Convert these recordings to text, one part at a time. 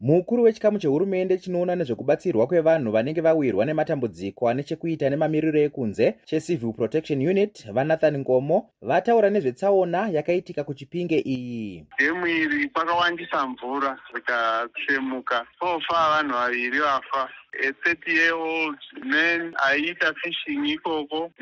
Mukuru wechikamu chehurumende chinoona nezvekubatsirwa kwevanhu vanenge vawirwa nematambudziko ane chekuita nemamiriro ekunze cheCivil Protection Unit vaNathan Ngomo vataura nezvetsaona yakaitika kuChipinge iyi. Dhemu iri kwakawandisa mvura rikatsemuka, pofa vanhu vaviri vafa. A 30-year-old man aiita fishing ikoko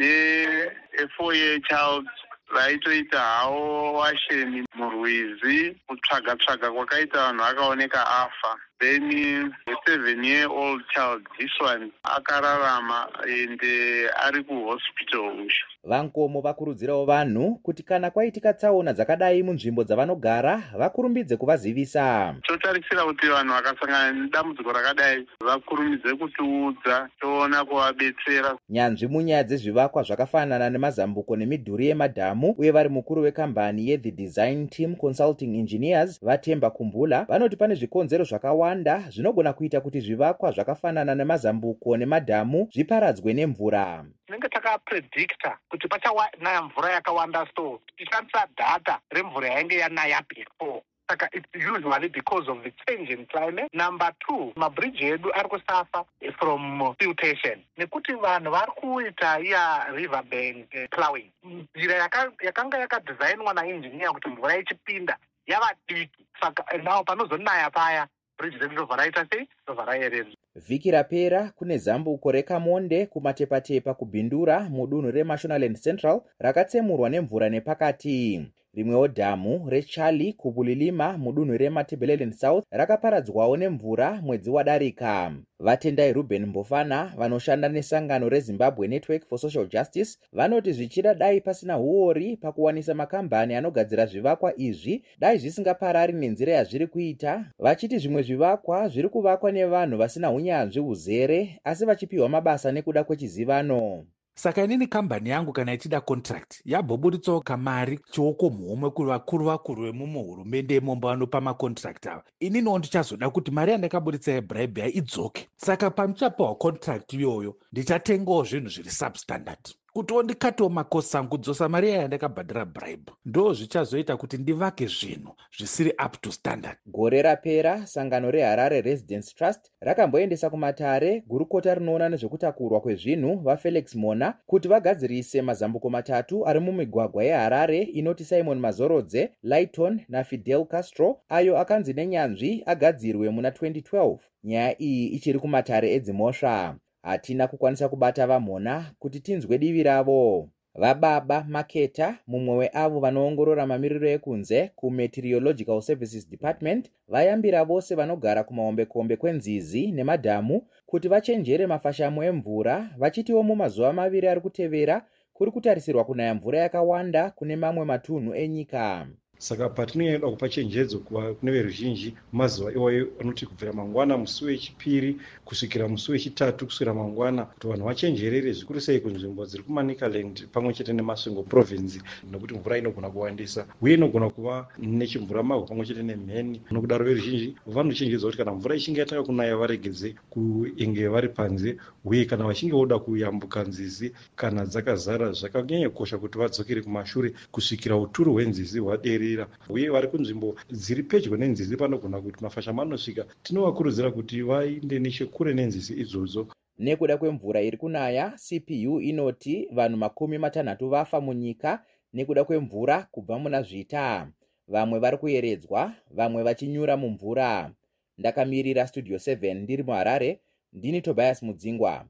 ne 4-year child vaitoita havo washeni murwizi. Kutsvaga kwakaita vanhu vakaoneka afa. Then a 7-year-old child, this one akararama ende ari kuhospital usho. Vankomo vakurudzirawo vanhu kuti kana kwaitika tsaona dzakadai munzvimbo dzavanogara vakurumbidze kuvazivisa. Totarisira kuti vanhu vakasangana nedambudziko rakadai vakurumbidze kutiudza toona kuvabetsera. Nyanzvi munyaya dzezvivakwa zvakafanana nemazambuko nemidhuri yemadhamu uye vari mukuru wekambani yeThe Design Team Consulting Engineers vaTemba Kumbula vanoti pane zvikonzero zvakawanda zvinogona kuita kuti zvivakwa zvakafanana nemazambuko nemadhamu zviparadzwe nemvura. Tinenge takapredicta kuti pachanaya mvura yakawanda, so tishandisa data remvura yainge yanaya before. Saka it's usually because of the change in climate. Number 2, mabridge edu ari kusafa from siltation. Nekuti vanhu vari kuita iya riverbank plowing. Njira yakanga yakadesignwa naengineer kuti mvura ichipinda yava diki. Saka nawo panozonaya paya bridge redu ndobva raita sei? Ndobva rayerera. Vhiki rapera kune zambuko reKamonde kumatepatepa kuBhindura mudunhu reMashonaland Central rakatsemurwa nemvura nepakati. Rimwewo dhamu reCharlie kuBulilima mudunhu reMatabeleland South rakaparadzwawo nemvura mwedzi wadarika. Vatendai Ruben Mbofana vanoshanda nesangano reZimbabwe Network for Social Justice vanoti zvichida dai pasina huori pakuwanisa makambani anogadzira zvivakwa izvi dai zvisingaparari nenzira yazviri kuita, vachiti zvimwe zvivakwa zviri kuvakwa nevanhu vasina unyanzvi uzere asi vachipiwa mabasa nekuda kwechizivano. Saka inini kambani yangu kana ichida contract yabhoburitsawo kamari chioko muhomwe kuvakuru vemuhurumende imombo vanopa macontract ava. Ininiwo ndichazoda kuti mari yandakaburitsa yebribe idzoke. Saka pamuchapawo contract iyoyo ndichatengawo zvinhu zviri substandard kutiwo ndikatiwo makosi angu kudzosa mari yandakabhadhira bribe. Ndo zvichazoita kuti ndivake zvinhu zvisiri up to standard. Gore rapera sangano reHarare Residence Trust rakamboendesa kumatare gurukota rinoona nezvekutakurwa kwezvinhu vaFelix Mona kuti vagadzirise mazambuko matatu ari mumigwagwa yeHarare inoti Simon Mazorodze, Lighton naFidel Castro ayo akanzi nenyanzvi agadzirwe muna 2012. Nyaya iyi ichiri kumatare edzimhosva. Hatina kukwanisa kubata vaMona kuti tinzwe divi ravo. Vababa Maketa, mumwe weavo vanoongorora mamiriro ekunze kuMeteorological Services Department, vayambira vose vanogara kumahombekombe kwenzizi nemadhamu kuti vachenjere mafashamo emvura, vachitiwo mumazuva maviri ari kutevera kuri kutarisirwa kunaya mvura yakawanda kune mamwe matunhu enyika. Saka patinoenda kupa chenjedzo kune veruzhinji mazuva iwayo anoti kubvira mangwana musi wechipiri kusvikira musi wechitatu kusvikira mangwana kuti vanhu vachenjerere zvikuru sei kunzvimbo dziri kuManicaland pamwe chete neMasvingo province nekuti mvura inogona kuwandisa uye inogona kuva nechimvura mavhu pamwe chete nemheni. Nokudaro veruzhinji vanochenjedzwa kuti kana mvura ichinge yatanga kunaya varegedze kuinge vari panze uye kana vachinge voda kuyambuka nzizi kana dzakazara zvakanyanya kukosha kuti vadzokere kumashure kusvikira uturu hwenzizi hwaderera. Uye vari kunzvimbo dziri pedyo nenzizi panogona kuti mafashamo anosvika, tinovakurudzira kuti vainde nechekure nenzizi idzodzo. Nekuda kwemvura iri kunaya, CPU inoti vanhu 60 vafa munyika nekuda kwemvura kubva muna zvita. Vamwe vari kuyeredzwa, vamwe vachinyura mumvura. Ndakamirira Studio 7 ndiri muHarare, ndini Tobias Mudzingwa.